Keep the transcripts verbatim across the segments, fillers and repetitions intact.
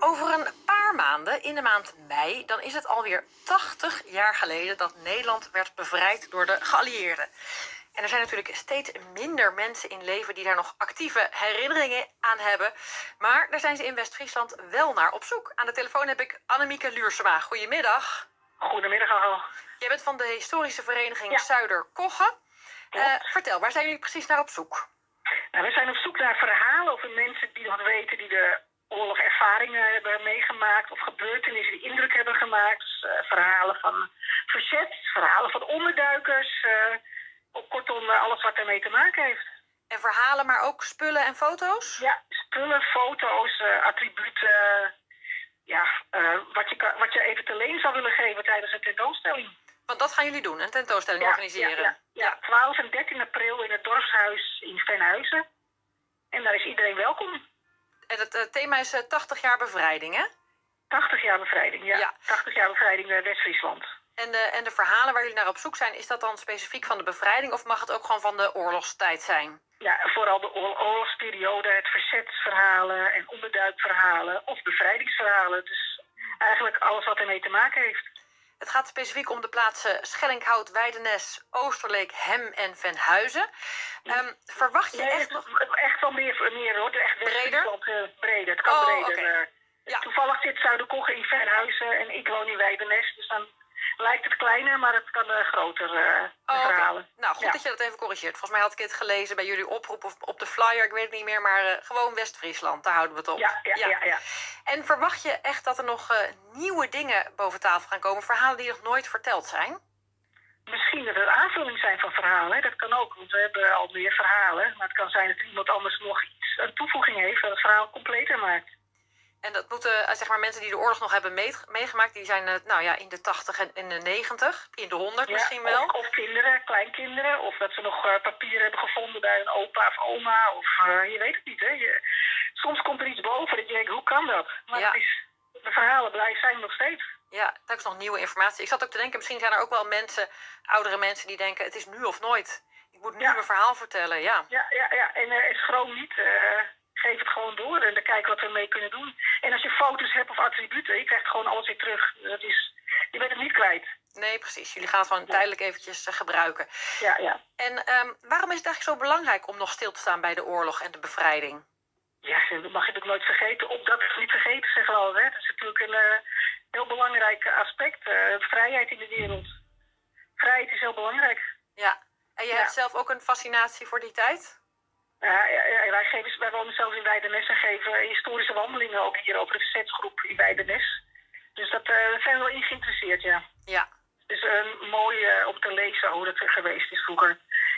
Over een paar maanden, in de maand mei, dan is het alweer tachtig jaar geleden dat Nederland werd bevrijd door de geallieerden. En er zijn natuurlijk steeds minder mensen in leven die daar nog actieve herinneringen aan hebben. Maar daar zijn ze in West-Friesland wel naar op zoek. Aan de telefoon heb ik Annemieke Luursema. Goedemiddag. Goedemiddag al. Jij bent van de historische vereniging Ja. Zuider-Kogge. Klopt. Uh, vertel, waar zijn jullie precies naar op zoek? Nou, we zijn op zoek naar verhalen over mensen die nog weten die de oorlogervaringen hebben meegemaakt of gebeurtenissen die indruk hebben gemaakt. Dus, uh, verhalen van verzet, verhalen van onderduikers. Uh, kortom, uh, alles wat ermee te maken heeft. En verhalen, maar ook spullen en foto's? Ja, spullen, foto's, uh, attributen. Uh, ja, uh, wat, je kan, wat je even te leen zou willen geven tijdens een tentoonstelling. Want dat gaan jullie doen, een tentoonstelling ja, organiseren? Ja, ja, ja, twaalf en dertien april in het dorpshuis in Venhuizen. En daar is iedereen welkom. En het uh, thema is uh, tachtig jaar bevrijding, hè? tachtig jaar bevrijding, ja. ja. tachtig jaar bevrijding uh, West-Friesland. En de, en de verhalen waar jullie naar op zoek zijn, is dat dan specifiek van de bevrijding of mag het ook gewoon van de oorlogstijd zijn? Ja, vooral de oor- oorlogsperiode, het verzetsverhalen en onderduikverhalen of bevrijdingsverhalen. Dus eigenlijk alles wat ermee te maken heeft. Het gaat specifiek om de plaatsen Schellinghout, Weidenes, Oosterleek, Hem en Venhuizen. Um, verwacht je nee, echt nog... nog... Echt wel meer, meer hoor. Echt breder? Uh, breder, het kan oh, breder. Okay. Uh, ja. Toevallig zit Zuiderkogge in Venhuizen en ik woon in Weidenes. Dus dan lijkt het kleiner, maar het kan uh, groter uh, oh, verhalen. Okay. Nou, goed ja. dat je dat even corrigeert. Volgens mij had ik het gelezen bij jullie oproep of op de flyer, ik weet het niet meer, maar uh, gewoon West-Friesland, daar houden we het op. Ja, ja, ja. ja, ja. En verwacht je echt dat er nog uh, nieuwe dingen boven tafel gaan komen, verhalen die nog nooit verteld zijn? Misschien dat het aanvulling zijn van verhalen, hè? Dat kan ook, want we hebben al meer verhalen. Maar het kan zijn dat iemand anders nog iets, een toevoeging heeft dat het verhaal completer maakt. En dat moeten, zeg maar, mensen die de oorlog nog hebben meegemaakt, die zijn nou ja, in de tachtig en in de negentig, in de honderd ja, misschien wel. Of, of kinderen, kleinkinderen, of dat ze nog uh, papier hebben gevonden bij een opa of oma, of uh, je weet het niet, hè. Je, soms komt er iets boven dat je denkt, hoe kan dat? Maar ja. het is, de verhalen blijven zijn nog steeds. Ja, dat is nog nieuwe informatie. Ik zat ook te denken, misschien zijn er ook wel mensen, oudere mensen, die denken, het is nu of nooit. Ik moet nu ja. mijn verhaal vertellen, ja. Ja, ja, ja. En uh, schroom niet... Uh, geef het gewoon door en dan kijken wat we ermee kunnen doen. En als je foto's hebt of attributen, je krijgt gewoon alles weer terug. Dat is, je bent het niet kwijt. Nee, precies. Jullie gaan het gewoon ja. tijdelijk eventjes uh, gebruiken. Ja, ja. En um, waarom is het eigenlijk zo belangrijk om nog stil te staan bij de oorlog en de bevrijding? Ja, dat mag je ook nooit vergeten. Op dat niet vergeten, zeggen we al. Hè. Dat is natuurlijk een uh, heel belangrijk aspect. Uh, vrijheid in de wereld. Vrijheid is heel belangrijk. Ja. En jij ja. hebt zelf ook een fascinatie voor die tijd? Ja, ja, wij, geven, wij wonen zelfs in Weidenes en geven historische wandelingen ook hier over de verzetsgroep in Weidenes. Dus dat uh, zijn we wel in geïnteresseerd, ja. Ja. Dus uh, mooi uh, om te lezen hoe dat geweest is vroeger.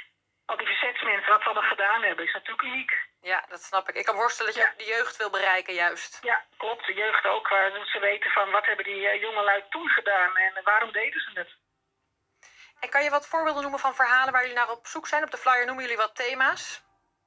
Al die verzetsmensen, wat we allemaal gedaan hebben, is natuurlijk uniek. Ja, dat snap ik. Ik kan me voorstellen dat je ja. de jeugd wil bereiken, juist. Ja, klopt. De jeugd ook. Waar ze weten van wat hebben die uh, jongelui toen gedaan en uh, waarom deden ze het. En kan je wat voorbeelden noemen van verhalen waar jullie naar op zoek zijn? Op de flyer noemen jullie wat thema's.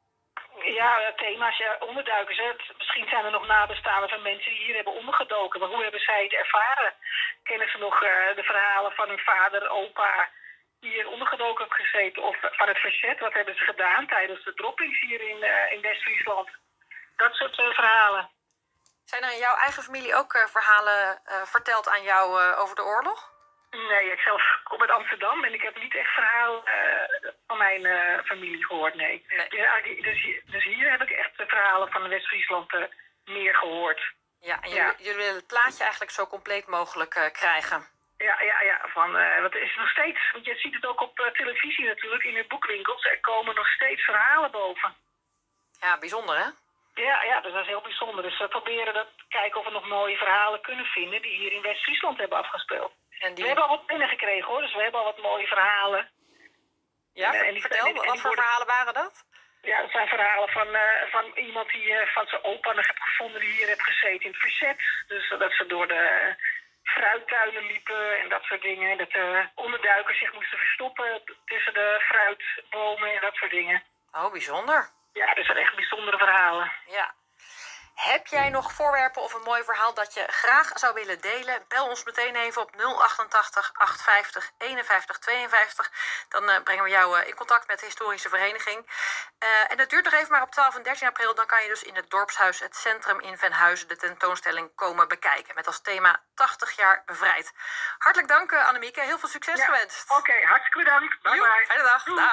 Ja, thema's, ja, onderduikers. Hè. Misschien zijn er nog nabestaanden van mensen die hier hebben ondergedoken. Maar hoe hebben zij het ervaren? Kennen ze nog uh, de verhalen van hun vader, opa, die hier ondergedoken hebben gezeten? Of van het verzet, wat hebben ze gedaan tijdens de droppings hier in, uh, in West-Friesland? Dat soort uh, verhalen. Zijn er in jouw eigen familie ook uh, verhalen uh, verteld aan jou uh, over de oorlog? Nee, ik zelf kom uit Amsterdam en ik heb niet echt verhaal uh, van mijn uh, familie gehoord, nee. nee. Dus, dus, dus hier heb ik echt de verhalen van West-Friesland uh, meer gehoord. Ja, en jullie, ja. jullie willen het plaatje eigenlijk zo compleet mogelijk uh, krijgen. Ja, ja, ja. Van, uh, wat is er nog steeds? Want je ziet het ook op uh, televisie natuurlijk, in de boekwinkels. Er komen nog steeds verhalen boven. Ja, bijzonder hè? Ja, ja, dus dat is heel bijzonder. Dus we proberen dat kijken of we nog mooie verhalen kunnen vinden die hier in West-Friesland hebben afgespeeld. En die... We hebben al wat binnengekregen hoor, dus we hebben al wat mooie verhalen. Ja, en, en die, vertel, en, en, en wat voor worden... verhalen waren dat? Ja, dat zijn verhalen van, uh, van iemand die uh, van zijn opa nog heeft gevonden die hier heeft gezeten in het verzet. Dus uh, dat ze door de uh, fruittuinen liepen en dat soort dingen. Dat de uh, onderduikers zich moesten verstoppen tussen de fruitbomen en dat soort dingen. Oh, bijzonder. Ja, dat zijn echt bijzondere verhalen. Ja. Heb jij nog voorwerpen of een mooi verhaal dat je graag zou willen delen? Bel ons meteen even op nul achtentachtig achtenzestig eenenvijftig tweeënvijftig. Dan uh, brengen we jou uh, in contact met de historische vereniging. Uh, en dat duurt nog even, maar op twaalf en dertien april... dan kan je dus in het dorpshuis Het Centrum in Venhuizen... de tentoonstelling komen bekijken. Met als thema tachtig jaar bevrijd. Hartelijk dank, uh, Annemieke. Heel veel succes ja, gewenst. Oké, okay, hartstikke bedankt. Bye Joep, bye. fijne dag. Dag.